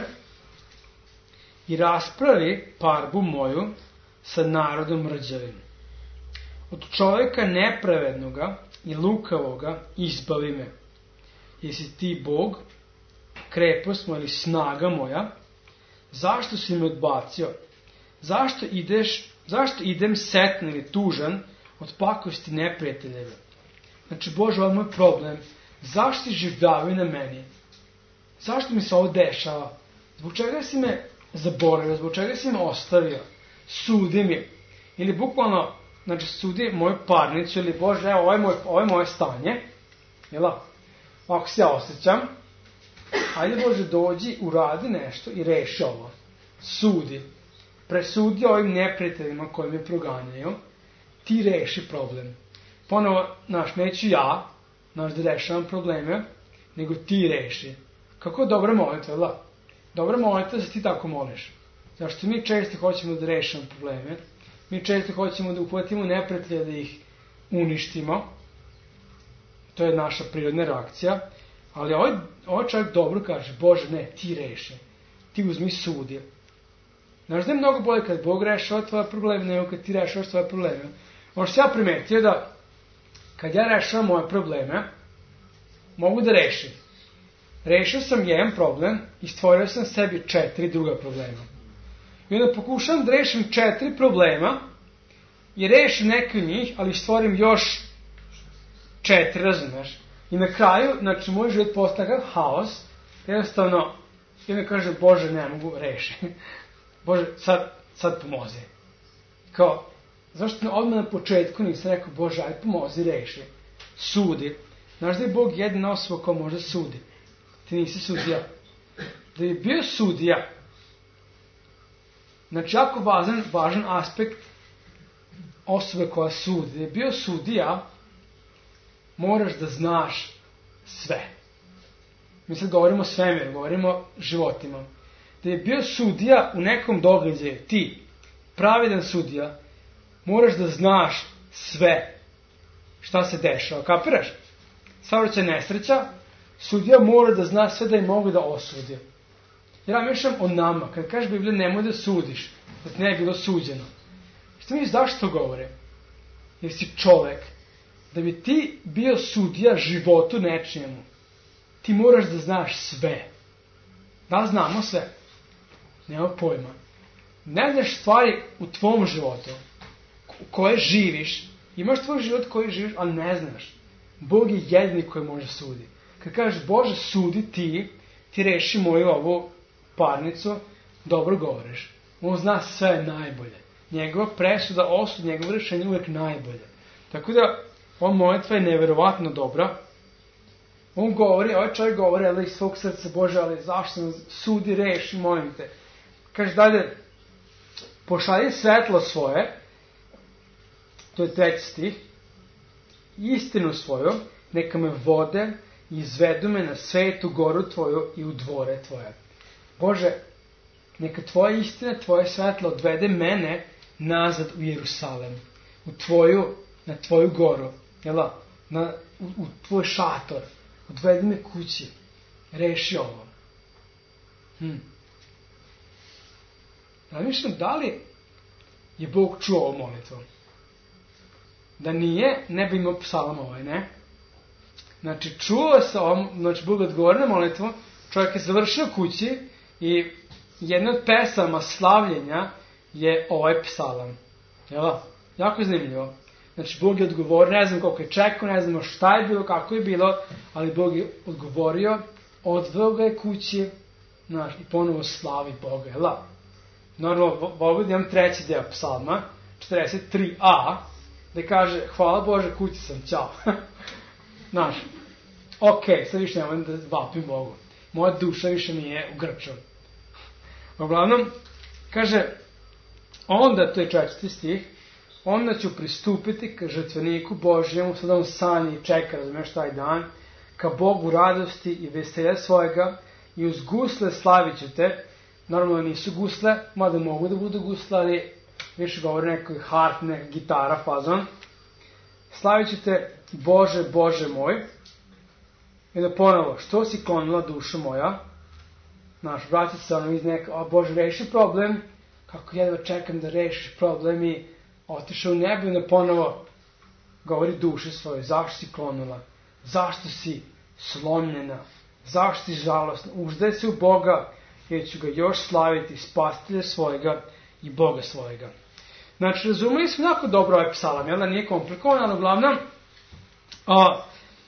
i raspravi parbu moju sa narodom mrđavim. Od čoveka nepravednoga i lukavoga izbavi me. Jesi ti Bog, krepost moja ili snaga moja, zašto si me odbacio? Zašto ideš, zašto idem setan ili tužan od pakosti neprijateljeva? Znači, Bože, ovo je moj problem. Zašto si živdavio na meni? Zašto mi se ovo dešava? Zbog čega si me zaboravio? Zbog čega si me ostavio? Sudi mi. Ili bukvalno, znači, sudi moju parnicu, ili Bože, evo, ovo je, moj, ovo je moje stanje. Jela? Ako se ja osjećam, ajde Bože, dođi, uradi nešto i reši ovo. Sudi. Presudi ovim neprijateljima koji me proganjaju. Ti reši problem. Ponovo, znaš, neću ja, znaš, da rešavam probleme, nego ti reši. Kako dobra molitva, jel? Dobra molitva da se ti tako moliš. Zašto mi često hoćemo da rešimo probleme, mi često hoćemo da uhvatimo neprijatelje, da ih uništimo. To je naša prirodna reakcija. Ali ovaj, ovaj čovjek dobro kaže, Bože, ne, ti reši. Ti uzmi sudi. Znaš da je mnogo bolje kad Bog rešava tvoje probleme, nego kad ti rešavaš tvoje probleme. Ono što ja primetio da kad ja rešavam moje probleme, mogu da rešim. Rešio sam jedan problem i stvorio sam sebi četiri druga problema. I onda pokušam da rešim četiri problema i rešim neke od njih, ali stvorim još četiri, razumeš? I na kraju, znači, moj život postaje haos, jednostavno, i onda kaže, Bože, ne mogu rešiti. Bože, sad, sad pomozi. Kao, zašto odmah na početku nisam rekao, Bože, aj pomozi, reši. Sudi. Znaš da je Bog jedna osoba koja može sudi. Ti nisi sudija. Da je bio sudija, znači, jako važan, važan aspekt osobe koja sudi. Da je bio sudija, moraš da znaš sve. Mi sad govorimo o svemiru, govorimo o životima. Da je bio sudija u nekom događaju, ti, pravedan sudija, moraš da znaš sve šta se dešava. Kapiraš? Saobraćaj nesreća, sudija mora da zna sve da je mogu da osudi. Jer ja mišljam o nama. Kad kaže Biblija, nemoj da sudiš, da ti ne je bilo suđeno. Što mi zašto govore? Jer si čovek. Da bi ti bio sudija životu nečijemu, ti moraš da znaš sve. Da znamo sve? nema pojma. Ne znaš stvari u tvom životu u koje živiš, imaš tvoj život koji živiš, ali ne znaš. Bog je jedini koji može sudi. Kad kažeš, Bože, sudi ti, ti reši moju ovu parnicu, dobro govoriš. On zna sve najbolje. Njegova presuda, osud, njegovo rešenje uvijek najbolje. Tako da, ova molitva je neverovatno dobra. On govori, ovaj čovjek govori, ali iz svog srca, Bože, ali zašto nas sudi, reši, molim te. Kaže dalje, pošalji svetlo svoje, to je treći stih, istinu svoju, neka me vode i izvedu me na svetu goru tvoju i u dvore tvoje. Bože, neka tvoja istina, tvoje svetlo odvede mene nazad u Jerusalem, u tvoju, na tvoju goru, jel, na, u, u tvoj šator, odvedi me kući, reši ovo. Hm. Razmišljam, da li je Bog čuo ovu molitvu? Da nije, ne bi imao psalam ovaj, ne? Znači, čuo se ovom, znači, Bog odgovor na molitvu, čovjek je završio kući i jedna od pesama slavljenja je ovaj psalam. Jel? Jako je zanimljivo. Znači, Bog je odgovorio, ne znam koliko je čekao, ne znamo šta je bilo, kako je bilo, ali Bog je odgovorio, odveo ga je kući, znaš, i ponovo slavi Boga, jel? Normalno, Bogu da imam treći deo psalma, četrdeset tri a, da kaže, hvala Bože, kući sam, ćao. Znaš, ok, sad više nemam da vapim Bogu. Moja duša više nije u grču. Uglavnom, kaže, onda, to je četvrti stih, onda ću pristupiti ka žrtveniku Božjemu, sada on sanje i čeka, razumiješ, taj dan, ka Bogu radosti i veselja svojega i uz gusle slavit ću te. Normalno nisu gusle, mada mogu da budu gusle, ali više govori nekoj harp, neka gitara, fazon. Slavit ću te, Bože, Bože moj. I da ponovo, što si klonila duša moja? Naš vratit se ono iz neka, o Bože, reši problem, kako jedva čekam da rešiš problem i otišao u nebo i da ponovo govori duši svoje, zašto si klonila, zašto si slomljena, zašto si žalostna, uzdaj se u Boga, jer ću ga još slaviti, spasitelja svojega i Boga svojega. Znači, razumeli smo jako dobro ovaj psalam, jel da nije komplikovan, ali uglavnom, a,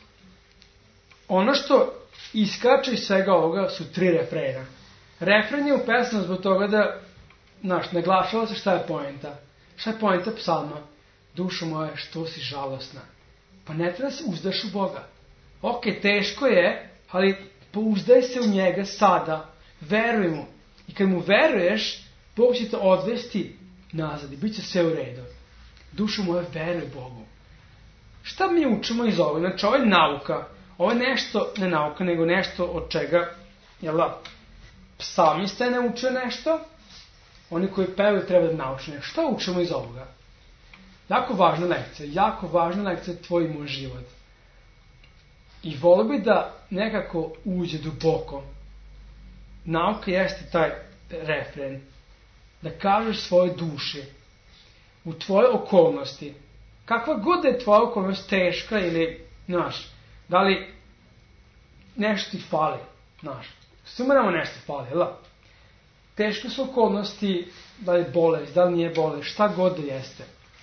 ono što iskače iz svega ovoga su tri refrena. Refren je u pesmu zbog toga da, znaš, naglašava se šta je poenta. Šta je poenta psalma? Dušo moja, što si žalosna. Pa ne treba se uzdaš u Boga. Ok, teško je, ali pouzdaj se u njega sada. Veruj mu. I kad mu veruješ, Bog će te odvesti nazad i bit će sve u redu. Dušo moja, veruj Bogu. Šta mi učimo iz ovoga? Znači, ovo je nauka. Ovo je nešto, ne nauka, nego nešto od čega, jel da, psalmista je naučio nešto, oni koji pevaju treba da nauče nešto. Šta učimo iz ovoga? Jako važna lekcija, jako važna lekcija tvoj i moj život. I volio bi da nekako uđe duboko. Nauka jeste taj refren. Da kažeš svoje duši u tvoje okolnosti. Kakva god je tvoja okolnost teška ili, znaš, da li nešto ti fali, znaš. Sve moramo nešto fali, jel? Teške su okolnosti, da li je bolest, da li nije bolest, šta god da jeste.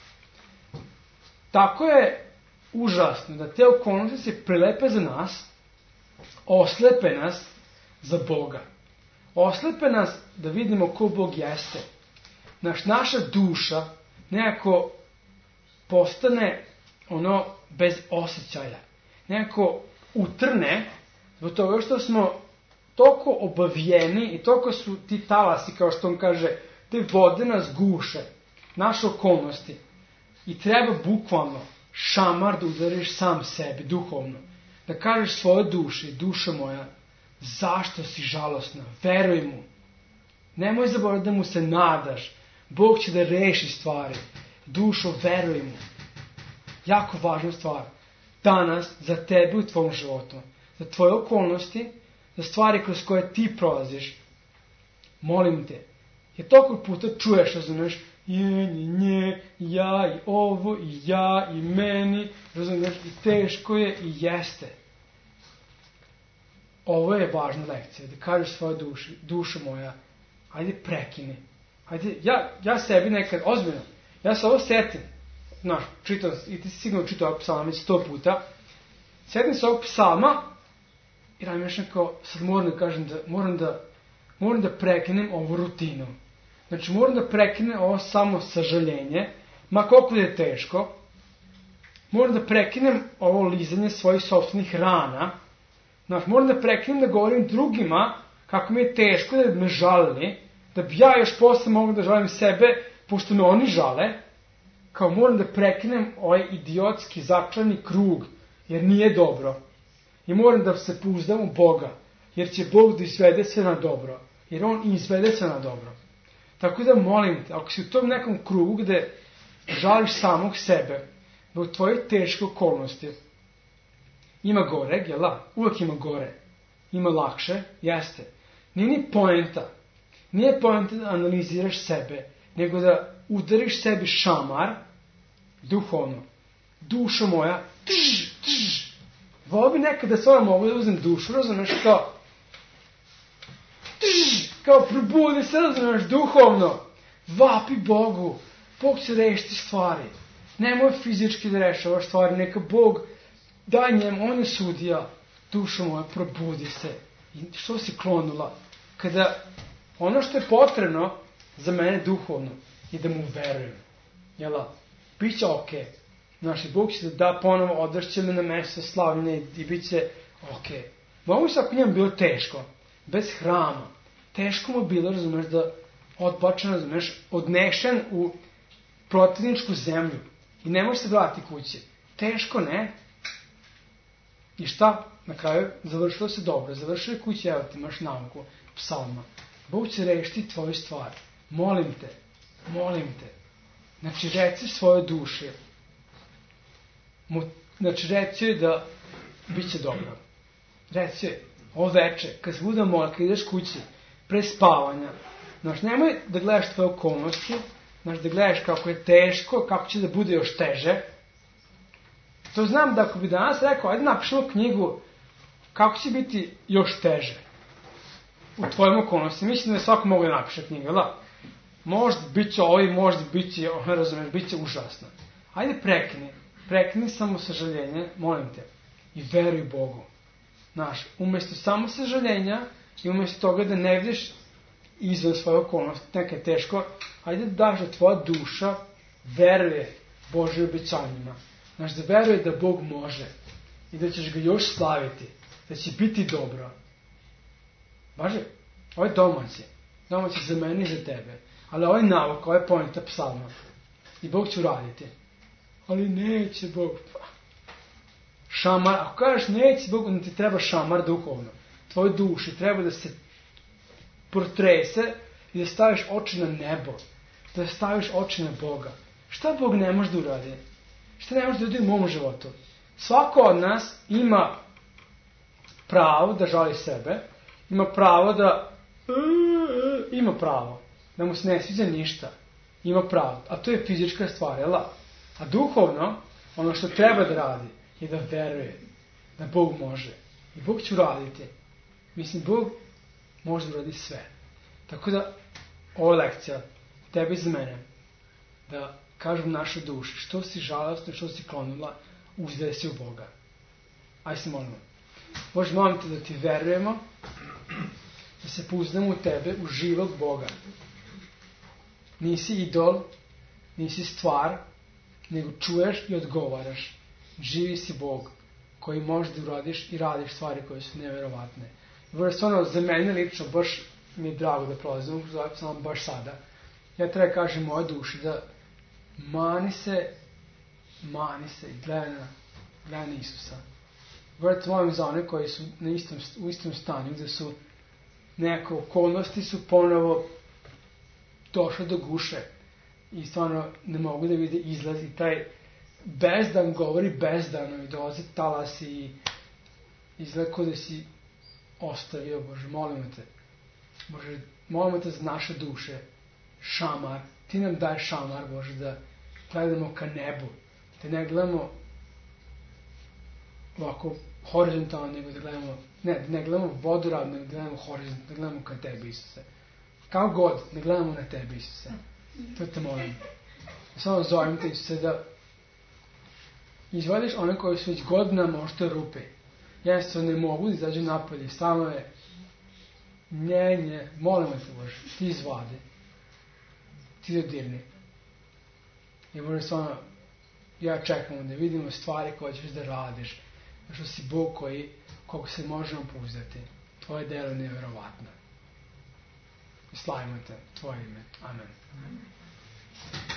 Tako je užasno da te okolnosti se prilepe za nas, oslepe nas za Boga. Oslepe nas da vidimo ko Bog jeste. Naš, naša duša nekako postane ono bez osjećaja. Nekako utrne zbog toga što smo toliko obavijeni i toliko su ti talasi, kao što on kaže, te vode nas guše, naše okolnosti. I treba bukvalno šamar da udariš sam sebi, duhovno. Da kažeš svoje duši, duša moja, zašto si žalosna? Veruj mu. Nemoj zaboraviti da mu se nadaš. Bog će da reši stvari. Dušo, veruj mu. Jako važna stvar. Danas, za tebe u tvom životu, za tvoje okolnosti, za stvari kroz koje ti prolaziš, molim te, jer toliko puta čuješ, razumiješ, je, nje, nje, ja i ovo, i ja, i meni, razumiješ, i teško je, i jeste. Ovo je važna lekcija, da kažeš svoje duši, dušo moja, ajde prekini. Ajde, ja, ja sebi nekad, ozbiljno, ja se ovo setim, znaš, čitam, i ti si sigurno čitao ovog psalma već sto puta, setim se ovog psalma i razmišljam kao, sad moram da kažem da, moram da, moram da prekinem ovu rutinu. Znači, moram da prekinem ovo samo sažaljenje, ma koliko je teško, moram da prekinem ovo lizanje svojih sopstvenih rana, znači, moram da prekinem da govorim drugima kako mi je teško da me žalili, da bi ja još posle mogla da žalim sebe, pošto me oni žale, kao moram da prekinem ovaj idiotski začarani krug, jer nije dobro. I moram da se pouzdam u Boga, jer će Bog da izvede sve na dobro, jer On izvede sve na dobro. Tako da molim te, ako si u tom nekom krugu gde žališ samog sebe, da u tvojoj teške okolnosti ima gore, jel da? Uvijek ima gore. Ima lakše, jeste. Nije ni poenta. Nije poenta da analiziraš sebe, nego da udariš sebi šamar, duhovno. Dušo moja, tž, tž. Volio bi nekad da stvarno mogu da uzem dušu, razumeš, kao, tž, kao probudi se, razumeš, duhovno. Vapi Bogu. Bog će rešiti stvari. Nemoj fizički da rešava stvari, neka Bog daj njemu, on je sudija. Dušo moja, probudi se. I što si klonula? Kada ono što je potrebno za mene duhovno je da mu verujem. Jel' biće okej. Okay. Znaš, Bog će da da ponovo, odvršće me na mesto slavljene i bit će okej. Okay. Mogu se ako njemu bilo teško, bez hrama, teško mu bilo, razumeš, da odbačen, razumeš, odnešen u protivničku zemlju i ne može se vratiti kući. Teško, ne? I šta? Na kraju završilo se dobro. Završilo je kući, evo ti imaš nauku psalma. Bog će rešiti tvoju stvar. Molim te, molim te. Znači, reci svoje duše. Znači, reci joj da bit će dobro. Reci joj, ovo veče, kad se bude mora, kad ideš kući, pre spavanja, znači, nemoj da gledaš tvoje okolnosti, znači, da gledaš kako je teško, kako će da bude još teže. To znam da ako bi danas rekao, ajde napišemo knjigu kako će biti još teže u tvojim okolnosti. Mislim da je svako mogu da napiše knjigu, da? Možda bit će ovo i možda bit će, razumeš, bit će užasno. Ajde prekini, prekini samo sažaljenje, molim te, i veruj Bogu. Znaš, umjesto samo sažaljenja i umjesto toga da ne vidiš izvan svoje okolnosti, neka je teško, ajde da daš da tvoja duša veruje Božje obećanjima. Znaš, da veruje da Bog može i da ćeš ga još slaviti, da će biti dobro. Važi, ovo je domaći. Domaći za mene i za tebe. Ali ovo je navuk, ovo je poenta psalma. I Bog će uraditi. Ali neće Bog. Šamar, ako kažeš neće Bog, onda ti treba šamar duhovno. Tvoj duši treba da se protrese i da staviš oči na nebo. Da staviš oči na Boga. Šta Bog ne može da uradi? Šta ne može da uradi u mom životu? Svako od nas ima pravo da žali sebe, ima pravo da ima pravo da mu se ne sviđa ništa, ima pravo, a to je fizička stvar, jel? A duhovno, ono što treba da radi je da veruje da Bog može i Bog će uraditi. Mislim, Bog može da uradi sve. Tako da, ova lekcija tebi za mene, da kažem našoj duši, što si žalostna, što si klonila, uzdaj se u Boga. Aj se molimo. Bože, molim te da ti verujemo, da se pouzdamo u tebe, u živog Boga. Nisi idol, nisi stvar, nego čuješ i odgovaraš. Živi si Bog, koji možeš da uradiš i radiš stvari koje su neverovatne. Bože, stvarno, za mene lično, baš mi je drago da prolazim, samo baš sada. Ja treba kažem moje duši da mani se, mani se i gledaj na, gledaj na Isusa. Vrati molim za one koji su na istom, u istom stanju, gde su neke okolnosti su ponovo došle do guše i stvarno ne mogu da vide izlaz i taj bezdan govori bezdano i dolazi talas i izgleda kao da si ostavio, Bože, molimo te. Bože, molimo te za naše duše, šamar, ti nam daj šamar, Bože, da gledamo ka nebu, da ne gledamo ovako horizontalno, nego da gledamo, ne, da ne gledamo vodoravno, nego da gledamo horizontalno, da gledamo ka tebi, Isuse. Kao god, ne gledamo na tebe, Isuse. To te molim. Samo zovem te, Isuse, da izvadiš one koji su već godinama ošte rupe. Jednostavno ne mogu da izađu napolje. Stalno je nje, nje. Molimo te, Bože, ti izvade. Ti dodirni. I Bože, stvarno, ja čekam da vidimo stvari koje ćeš da radiš. Što si Bog koji, koga se možemo pouzdati. Tvoje delo je nevjerovatno. I slavimo te, tvoje ime. Amen. Amen.